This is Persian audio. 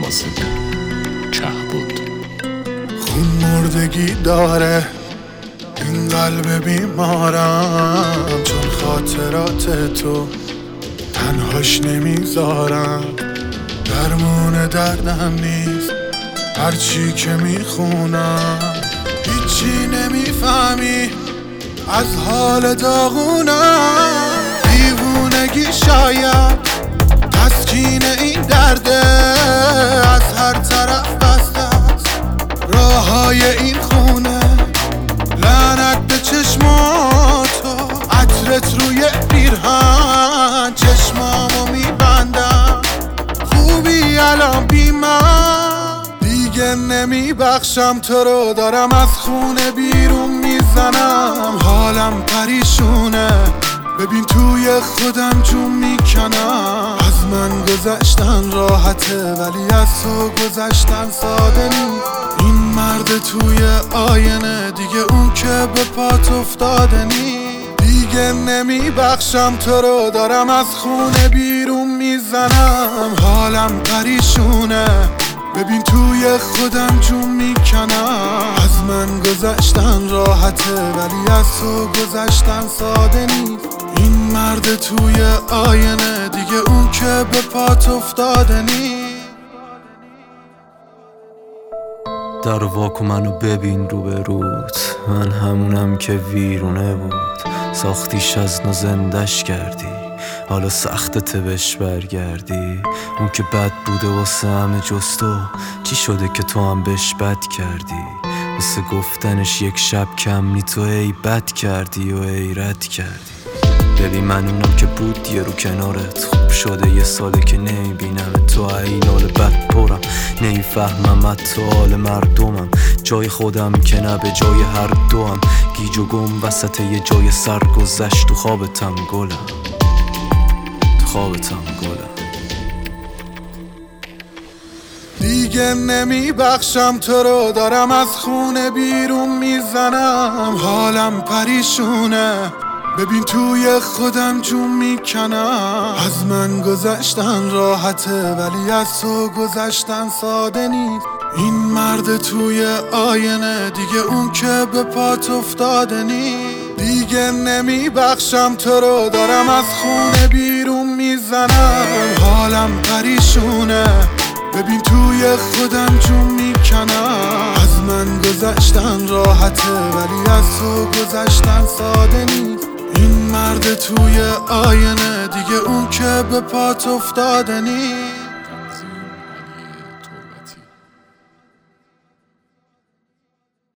فاصله چه بود. خون مردگی داره این قلب بیمارم، چون خاطرات تو تنهاش نمیذارم. درمون دردم نیست هرچی که میخونم، هیچی نمیفهمی از حال داغونم. دیوونگی شاید تسکین این درده، از هر طرف بسته است راههای این خونه. لعنت به چشماتو، عطرت روی پیرهن چشمامو میبندم. خوبی الان بی من، دیگه نمیبخشم تو رو، دارم از خونه بیرون میزنم. حالم پریشونه، ببین توی خودم جون میکنم. از من گذشتن راحته ولی از تو گذشتن ساده نیست. این مرد توی آینه دیگه اون که به پات افتاده نیست. دیگه نمیبخشم تو رو، دارم از خونه بیرون میزنم. حالم پریشونه، ببین توی خودم جون میکنم. از من گذشتن راحته ولی از تو گذشتن ساده نیست. این مرد توی آینه دیگه اون که به پات افتاده نیست. در واکو منو ببین رو به روت، من همونم که ویرونه بود. ساختیش از نو زندش کردی، حالا سختت بهش برگردی. اون که بد بوده واسه همه جز تو، چی شده که تو هم بهش بد کردی؟ واسه گفتنش یک شب کمی تو ای بد کردی و ای رد کردی. ببین من اونم که بود یه رو کنارت، خوب شده یه ساله که نمیبینم تو. این حال بد پرم نمیفهمم حتی حال مردمم. جای خودم که نه به جای هر دوم، گیج و گم وسط یه جای سرگذشت. تو خوابتم گلم، تو خوابتم گلم. دیگه نمیبخشم تو رو، دارم از خونه بیرون میزنم. حالم پریشونه، ببین توی خودم جون میکنم. از من گذشتن راحته ولی از تو گذشتن ساده نیست. این مرد توی آینه دیگه اون که به پات افتاده نیست. دیگه نمیبخشم تو رو، دارم از خونه بیرون میزنم. حالم پریشونه، ببین توی خودم جون میکنم. از من گذشتن راحته ولی از تو گذشتن ساده نیست. این مرد توی آینه دیگه اون که به پات افتاده نیست.